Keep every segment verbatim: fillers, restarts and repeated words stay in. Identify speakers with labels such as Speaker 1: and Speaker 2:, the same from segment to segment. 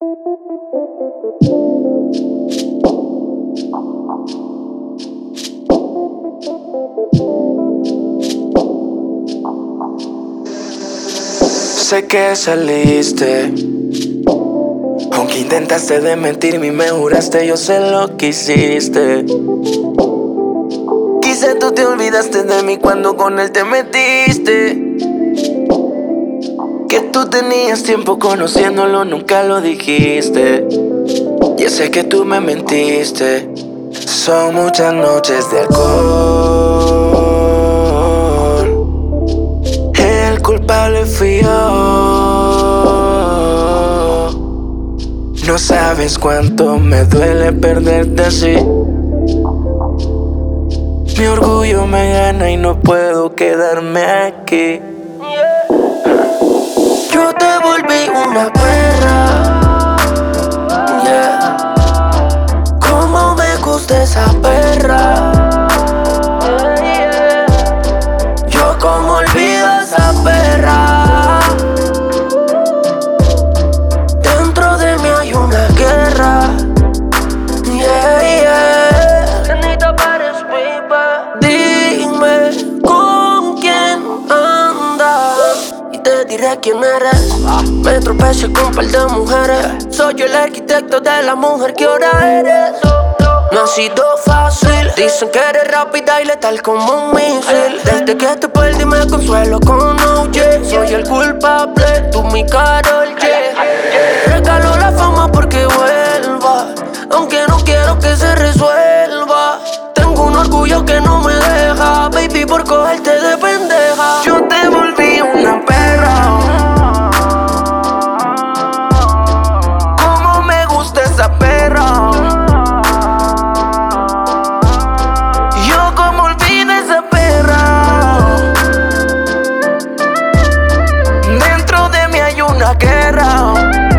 Speaker 1: Sé que saliste, aunque intentaste de mentirme y me juraste, yo sé lo que hiciste. Quizá tú te olvidaste de mí cuando con él te metiste. Que tú tenías tiempo conociéndolo, nunca lo dijiste. Ya sé que tú me mentiste. Son muchas noches de alcohol. El culpable fui yo. No sabes cuánto me duele perderte así. Mi orgullo me gana y no puedo quedarme aquí. Yo te volví una perra, yeah. Cómo me gusta esa perra, yeah. Yo como olvido a esa perra. Dentro de mí hay una guerra, yeah, yeah. Lenita, pares, dime con quién andas y te diré quién eres. Me tropecé con un par de mujeres. Soy el arquitecto de la mujer que ahora eres. No ha sido fácil. Dicen que eres rápida y letal como un misil. Desde que te perdí me consuelo con O J. Soy el culpable, tú mi Karol G. Regalo la fama porque vuelva, aunque no quiero que se resuelva. Tengo un orgullo que no me deja, baby, por cogerte de pendeja. Yo te volví una perra. Cómo me gusta esa perra. Yo como olvido esa perra. Dentro de mí hay una guerra.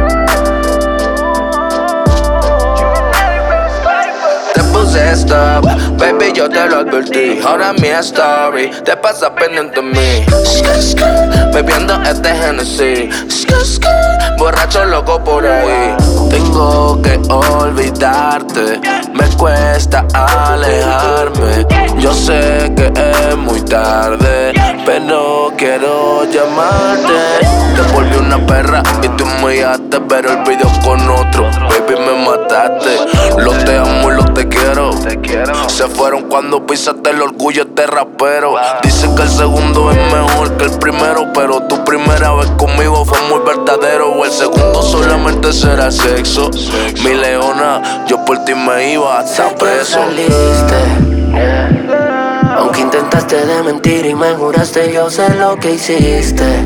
Speaker 1: Stop, baby, yo te lo advertí. Ahora mi story, te pasa pendiente de mí. Bebiendo este Genesis, borracho loco por ahí. Tengo que olvidarte, me cuesta alejarme. Yo sé que es muy tarde, pero quiero llamarte. Te volví una perra y tú me humillaste, pero el video con otro, baby, me mataste. Lo te amo y lo te quiero. Se fueron cuando pisaste el orgullo este rapero. Dicen que el segundo es mejor que el primero, pero tu primera vez conmigo fue muy verdadero. O el segundo solamente será sexo. Mi leona, yo por ti me iba hasta preso.
Speaker 2: Saliste, aunque intentaste de mentir y me juraste, yo sé lo que hiciste.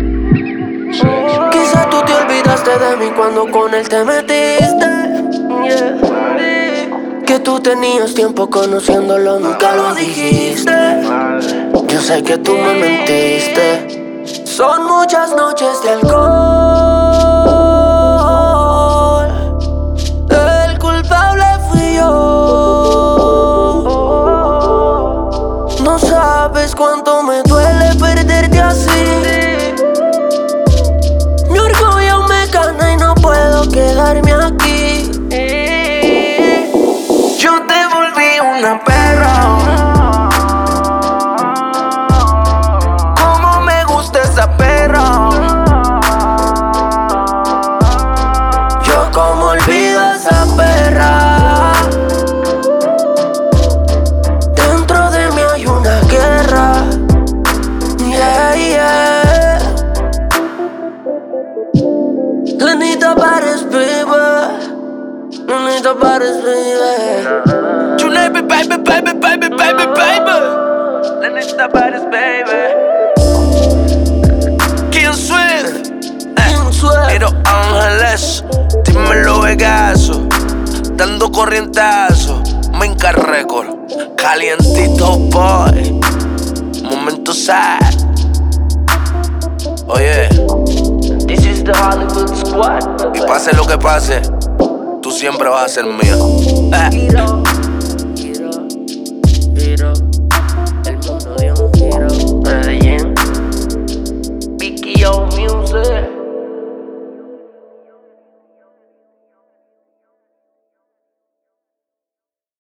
Speaker 2: Quizá tú te olvidaste de mí cuando con él te metiste. Que tú tenías tiempo conociéndolo, nunca lo dijiste. Yo sé que tú me mentiste. Son muchas noches de alcohol. El culpable fui yo. No sabes cuánto me duele perderte así. Mi orgullo me gana y no puedo quedarme aquí.
Speaker 1: Yo te volví una perra. Cómo me gusta esa perra.
Speaker 2: Yo como olvido a esa perra. Dentro de mí hay una guerra, yeah, yeah. Lenita, pares, baby. Lenita, pares, baby.
Speaker 1: Baby, baby, baby, baby, baby, baby. Lenita, pares, baby. King Swift, Pero Ángeles, dímelo Vegaso, dando corrientazo. Minca Record, calientito boy. Momento sad. Oye,
Speaker 2: This is the Hollywood Squad.
Speaker 1: y pase lo que pase, tú siempre vas a ser mía. Eh.
Speaker 2: Giro, giro, giro. El mundo dio un giro. Medellín, P K O Music.